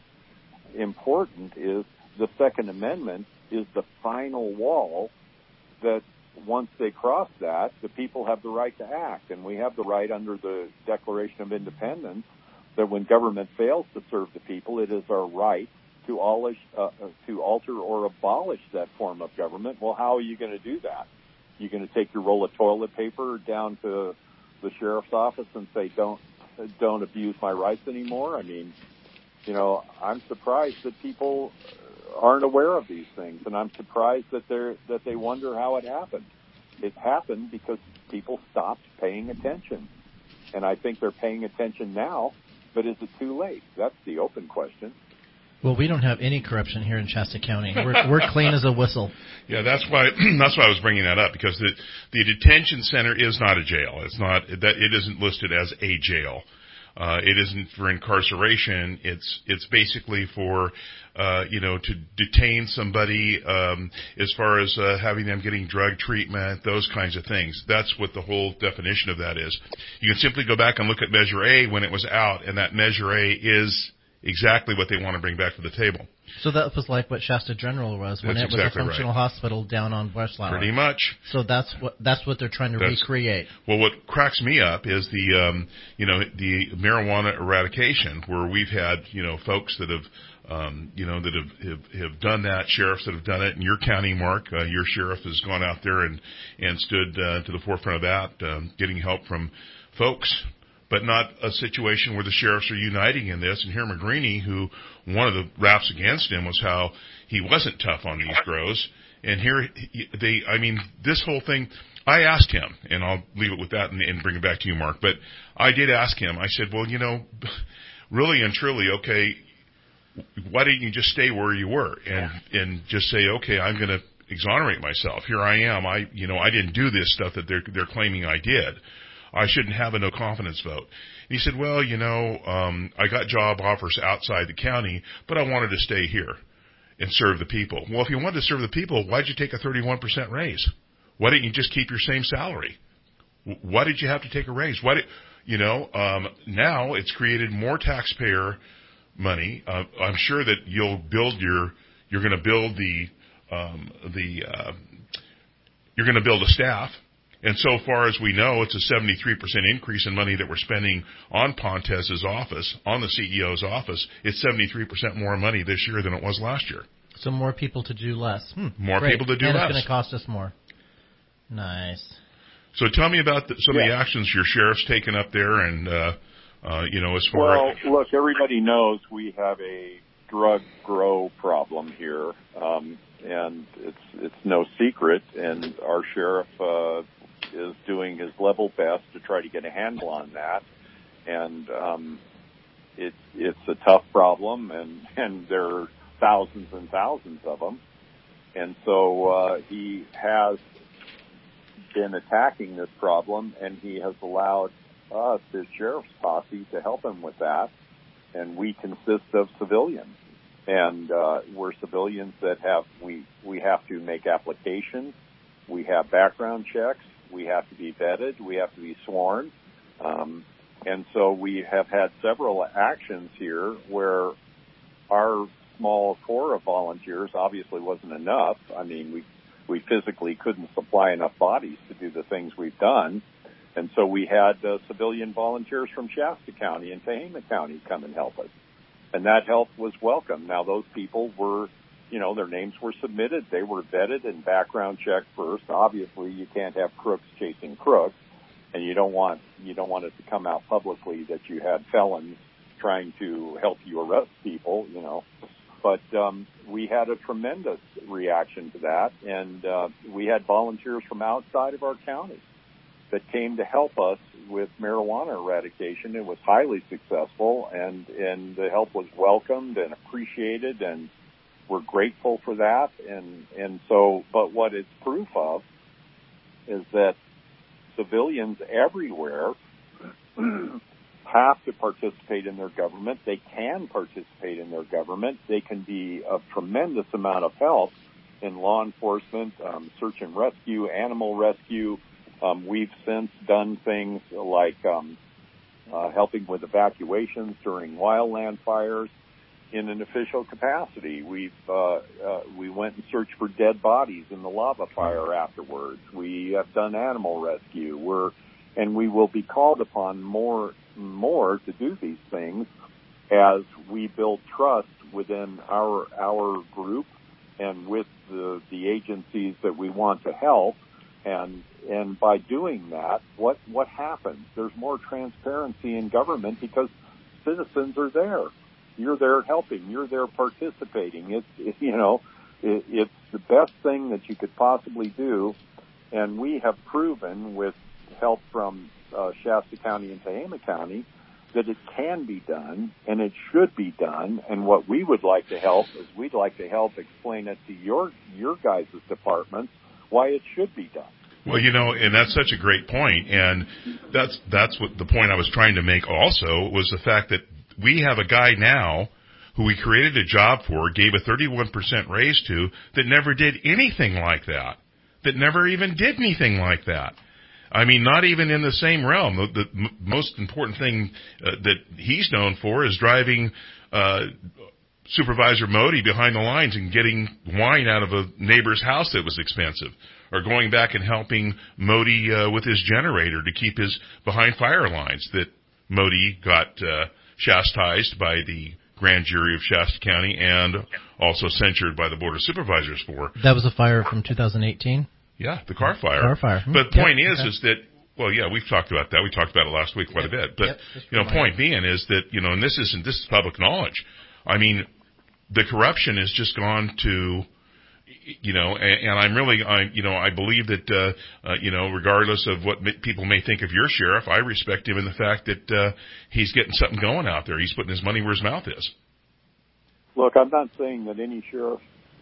Speaker 7: important is the Second Amendment is the final wall that once they cross that, the people have the right to act. And we have the right under the Declaration of Independence that when government fails to serve the people, it is our right to, abolish, uh, to alter or abolish that form of government. Well, how are you going to do that? You're going to take your roll of toilet paper down to the sheriff's office and say, don't, don't abuse my rights anymore? I mean, you know, I'm surprised that people aren't aware of these things, and I'm surprised that they're, that they wonder how it happened. It happened because people stopped paying attention. And I think they're paying attention now, but is it too late? That's the open question.
Speaker 4: Well, we don't have any corruption here in Shasta County. We're, we're clean as a whistle.
Speaker 3: Yeah, that's why that's why I was bringing that up, because the the detention center is not a jail. It's not that it isn't listed as a jail. Uh, it isn't for incarceration. It's it's basically for uh, you know to detain somebody um, as far as uh, having them getting drug treatment, those kinds of things. That's what the whole definition of that is. You can simply go back and look at Measure A when it was out, and that Measure A is exactly what they want to bring back to the table.
Speaker 4: So that was like what Shasta General was when
Speaker 3: that's
Speaker 4: it was
Speaker 3: exactly
Speaker 4: a functional
Speaker 3: right.
Speaker 4: hospital down on Westflower.
Speaker 3: Pretty much.
Speaker 4: So that's what that's what they're trying to
Speaker 3: that's,
Speaker 4: recreate.
Speaker 3: Well, what cracks me up is the um, you know the marijuana eradication, where we've had you know folks that have um, you know that have, have have done that, sheriffs that have done it. In your county, Mark, uh, your sheriff has gone out there and and stood uh, to the forefront of that, um, getting help from folks. But not a situation where the sheriffs are uniting in this. And here McGreeny, who one of the raps against him was how he wasn't tough on these grows. And here they, I mean, this whole thing, I asked him, and I'll leave it with that and, and bring it back to you, Mark. But I did ask him, I said, well, you know, really and truly, okay, why didn't you just stay where you were and, and just say, okay, I'm going to exonerate myself. Here I am. I, you know, I didn't do this stuff that they're, they're claiming I did. I shouldn't have a no confidence vote. And he said, well, you know, um, I got job offers outside the county, but I wanted to stay here and serve the people. Well, if you wanted to serve the people, why'd you take a thirty-one percent raise? Why didn't you just keep your same salary? Why did you have to take a raise? Why did, you know, um, now it's created more taxpayer money. Uh, I'm sure that you'll build your, you're going to build the, um, the, uh, you're going to build a staff. And so far as we know, it's a seventy-three percent increase in money that we're spending on Pontez's office, on the C E O's office. It's seventy-three percent more money this year than it was last year.
Speaker 4: So more people to do less. Hmm,
Speaker 3: more
Speaker 4: great.
Speaker 3: people to do
Speaker 4: and
Speaker 3: less.
Speaker 4: And it's going to cost us more. Nice.
Speaker 3: So tell me about the, some
Speaker 7: yeah.
Speaker 3: of the actions your sheriff's taken up there and, uh, uh, you know, as far
Speaker 7: well,
Speaker 3: as...
Speaker 7: Well, look, everybody knows we have a drug grow problem here, um, and it's it's no secret, and our sheriff... Uh, is doing his level best to try to get a handle on that. And um, it, it's a tough problem, and, and there are thousands and thousands of them. And so uh, he has been attacking this problem, and he has allowed us, his sheriff's posse, to help him with that. And we consist of civilians. And uh, we're civilians that have, we, we have to make applications. We have background checks. We have to be vetted. We have to be sworn. Um, and so we have had several actions here where our small core of volunteers obviously wasn't enough. I mean, we, we physically couldn't supply enough bodies to do the things we've done. And so we had uh, civilian volunteers from Shasta County and Tehama County come and help us. And that help was welcome. Now, those people were, you know, their names were submitted. They were vetted and background checked first. Obviously, you can't have crooks chasing crooks, and you don't want you don't want it to come out publicly that you had felons trying to help you arrest people, you know. But um, we had a tremendous reaction to that, and uh, we had volunteers from outside of our county that came to help us with marijuana eradication. It was highly successful, and, and the help was welcomed and appreciated, and we're grateful for that. And, and so, but what it's proof of is that civilians everywhere have to participate in their government. They can participate in their government. They can be of tremendous amount of help in law enforcement, um, search and rescue, animal rescue. Um, we've since done things like um, uh, helping with evacuations during wildland fires in an official capacity. We've uh, uh, we went and searched for dead bodies in the lava fire afterwards. We have done animal rescue. We're and we will be called upon more more to do these things as we build trust within our our group and with the the agencies that we want to help. And and by doing that, what what happens? There's more transparency in government because citizens are there. You're there helping. You're there participating. It's it, you know, it, it's the best thing that you could possibly do. And we have proven with help from uh, Shasta County and Tehama County that it can be done and it should be done. And what we would like to help is we'd like to help explain it to your your guys' departments why it should be done.
Speaker 3: Well, you know, and that's such a great point, and that's that's what the point I was trying to make also was the fact that we have a guy now who we created a job for, gave a thirty-one percent raise to, that never did anything like that, that never even did anything like that. I mean, not even in the same realm. The, the m- most important thing uh, that he's known for is driving uh Supervisor Modi behind the lines and getting wine out of a neighbor's house that was expensive, or going back and helping Modi uh, with his generator to keep his behind fire lines that Modi got uh, chastised by the grand jury of Shasta County and also censured by the Board of Supervisors for.
Speaker 4: That was a fire from two thousand eighteen?
Speaker 3: Yeah, the car fire.
Speaker 4: Car fire.
Speaker 3: But the point
Speaker 4: yep,
Speaker 3: is,
Speaker 4: okay.
Speaker 3: is that, well, yeah, we've talked about that. We talked about it last week quite
Speaker 4: yep.
Speaker 3: a bit. But,
Speaker 4: yep.
Speaker 3: you know, point being is that, you know, and this isn't, this is public knowledge. I mean, the corruption has just gone to, you know, and, and I'm really, I, you know, I believe that, uh, uh, you know, regardless of what people may think of your sheriff, I respect him in the fact that uh, he's getting something going out there. He's putting his money where his mouth is.
Speaker 7: Look, I'm not saying that any sheriff,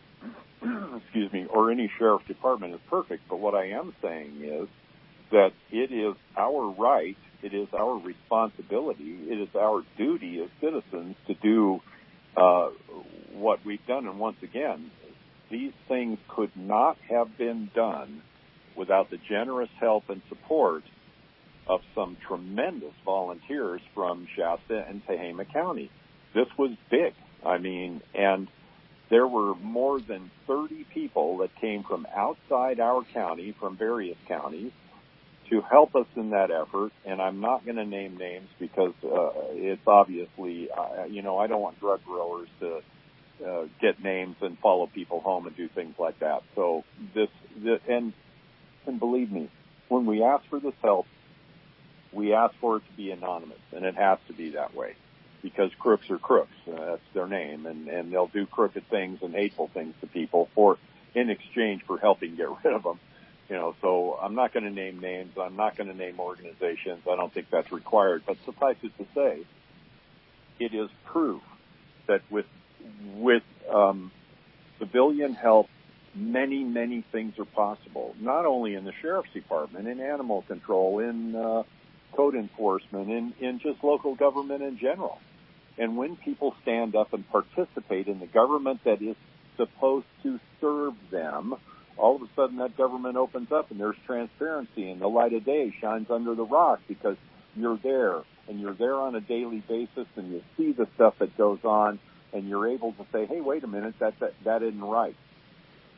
Speaker 7: excuse me, or any sheriff department is perfect, but what I am saying is that it is our right, it is our responsibility, it is our duty as citizens to do uh, what we've done. And once again, these things could not have been done without the generous help and support of some tremendous volunteers from Shasta and Tehama County. This was big. I mean, and there were more than thirty people that came from outside our county, from various counties, to help us in that effort. And I'm not going to name names because uh, it's obviously, uh, you know, I don't want drug growers to uh, get names and follow people home and do things like that. So this, this and and believe me, when we ask for this help, we ask for it to be anonymous, and it has to be that way. Because crooks are crooks, uh, that's their name, and, and they'll do crooked things and hateful things to people for in exchange for helping get rid of them. You know, so I'm not going to name names. I'm not going to name organizations. I don't think that's required. But suffice it to say, it is proof that with with um, civilian help, many, many things are possible. Not only in the sheriff's department, in animal control, in uh, code enforcement, in, in just local government in general. And when people stand up and participate in the government that is supposed to serve them, all of a sudden that government opens up and there's transparency and the light of day shines under the rock because you're there and you're there on a daily basis and you see the stuff that goes on and you're able to say, hey, wait a minute, that, that, that isn't right.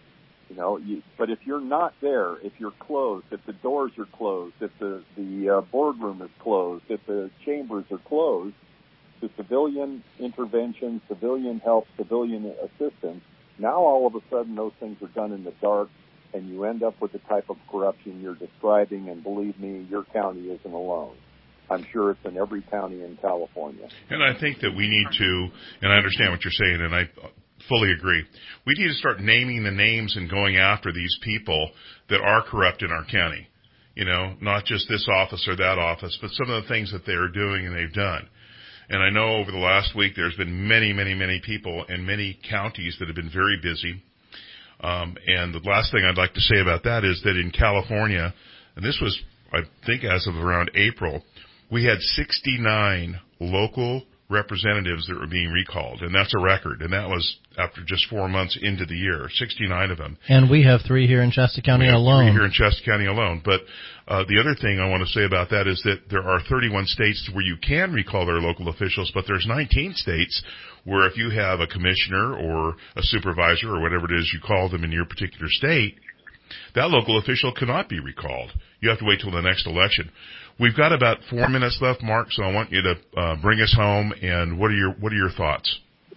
Speaker 7: You know, you, but if you're not there, if you're closed, if the doors are closed, if the, the uh, boardroom is closed, if the chambers are closed to civilian intervention, civilian help, civilian assistance, now all of a sudden those things are done in the dark, and you end up with the type of corruption you're describing, and believe me, your county isn't alone. I'm sure it's in every county in California.
Speaker 3: And I think that we need to, and I understand what you're saying, and I fully agree. We need to start naming the names and going after these people that are corrupt in our county. You know, not just this office or that office, but some of the things that they are doing and they've done. And I know over the last week there's been many, many, many people in many counties that have been very busy. Um, and the last thing I'd like to say about that is that in California, and this was, I think, as of around April, we had sixty-nine local representatives that were being recalled, and that's a record. And that was after just four months into the year, sixty-nine of them.
Speaker 4: And we have three here in Shasta County
Speaker 3: we have
Speaker 4: alone.
Speaker 3: Three here in Shasta County alone. But uh, the other thing I want to say about that is that there are thirty-one states where you can recall their local officials, but there's nineteen states where if you have a commissioner or a supervisor or whatever it is you call them in your particular state, that local official cannot be recalled. You have to wait till the next election. We've got about four minutes left, Mark, so I want you to uh, bring us home. And what are your what are your thoughts?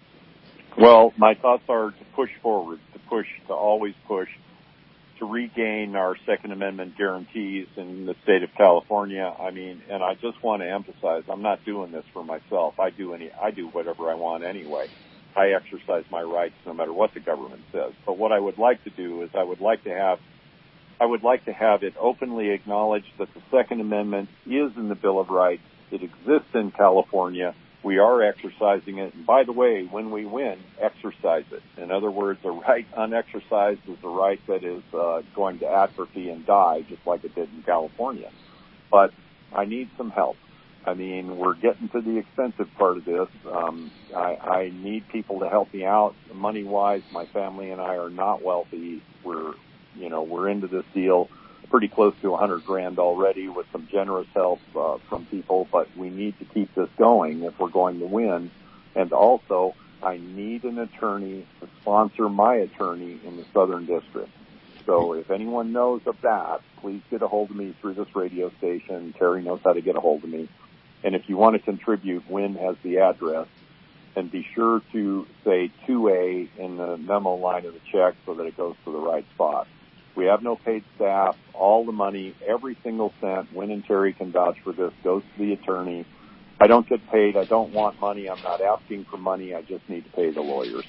Speaker 7: Well, my thoughts are to push forward, to push, to always push, to regain our Second Amendment guarantees in the state of California. I mean, and I just want to emphasize, I'm not doing this for myself. I do any, I do whatever I want anyway. I exercise my rights no matter what the government says. But what I would like to do is I would like to have I would like to have it openly acknowledged that the Second Amendment is in the Bill of Rights. It exists in California. We are exercising it. And by the way, when we win, exercise it. In other words, a right unexercised is a right that is uh, going to atrophy and die, just like it did in California. But I need some help. I mean, we're getting to the expensive part of this. Um, I, I need people to help me out. Money-wise, my family and I are not wealthy. We're You know, we're into this deal pretty close to a hundred grand already with some generous help uh, from people, but we need to keep this going if we're going to win. And also, I need an attorney to sponsor my attorney in the Southern District. So if anyone knows of that, please get a hold of me through this radio station. Terry knows how to get a hold of me. And if you want to contribute, Wynn has the address. And be sure to say two A in the memo line of the check so that it goes to the right spot. We have no paid staff. All the money, every single cent, Wynn and Terry can vouch for this, goes to the attorney. I don't get paid. I don't want money. I'm not asking for money. I just need to pay the lawyers.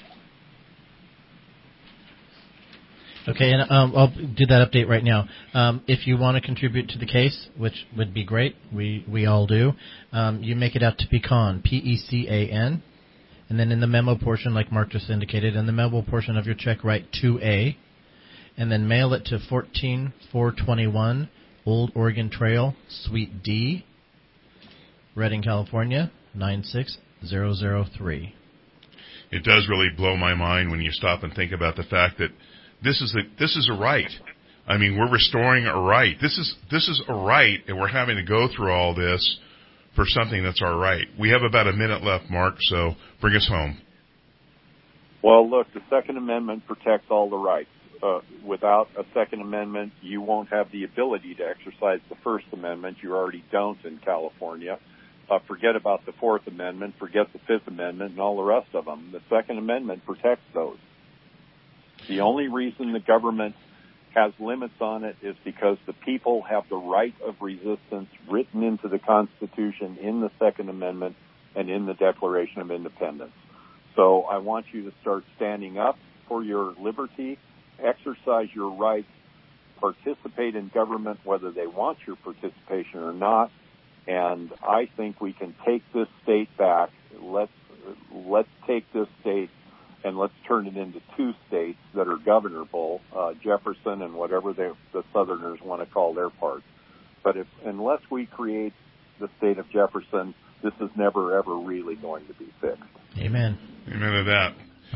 Speaker 4: Okay, and um, I'll do that update right now. Um, if you want to contribute to the case, which would be great, we, we all do, um, you make it out to Pecan, P E C A N, and then in the memo portion, like Mark just indicated, in the memo portion of your check, write two A, and then mail it to fourteen four twenty-one Old Oregon Trail, Suite D, Redding, California, nine six zero zero three.
Speaker 3: It does really blow my mind when you stop and think about the fact that this is a, this is a right. I mean, we're restoring a right. This is this is a right, and we're having to go through all this for something that's our right. We have about a minute left, Mark, so bring us home.
Speaker 7: Well, look, the Second Amendment protects all the rights. Uh, without a Second Amendment, you won't have the ability to exercise the First Amendment. You already don't in California. Uh, forget about the Fourth Amendment, forget the Fifth Amendment, and all the rest of them. The Second Amendment protects those. The only reason the government has limits on it is because the people have the right of resistance written into the Constitution, in the Second Amendment, and in the Declaration of Independence. So I want you to start standing up for your liberty, exercise your rights, participate in government whether they want your participation or not, and I think we can take this state back. Let's, let's take this state and let's turn it into two states that are governable, uh, Jefferson and whatever they, the Southerners want to call their part. But if, unless we create the state of Jefferson, this is never, ever really going to be fixed.
Speaker 4: Amen.
Speaker 3: Amen to that.
Speaker 4: All right.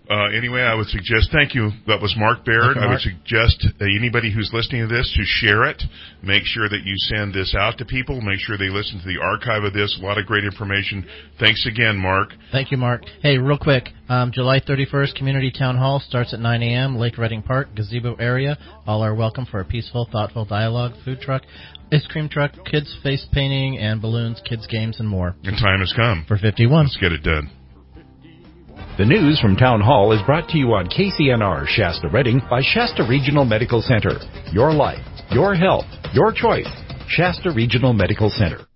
Speaker 3: Uh, anyway, I would suggest, thank you, that was Mark Baird. I would suggest uh, anybody who's listening to this to share it. Make sure that you send this out to people. Make sure they listen to the archive of this. A lot of great information. Thanks again, Mark.
Speaker 4: Thank you, Mark. Hey, real quick, um, July thirty-first, Community Town Hall starts at nine a.m., Lake Reading Park, gazebo area. All are welcome for a peaceful, thoughtful dialogue, food truck, ice cream truck, kids face painting and balloons, kids games, and more.
Speaker 3: And time has come.
Speaker 4: For fifty-one.
Speaker 3: Let's get it done.
Speaker 8: The news from Town Hall is brought to you on K C N R Shasta Reading by Shasta Regional Medical Center. Your life, your health, your choice. Shasta Regional Medical Center.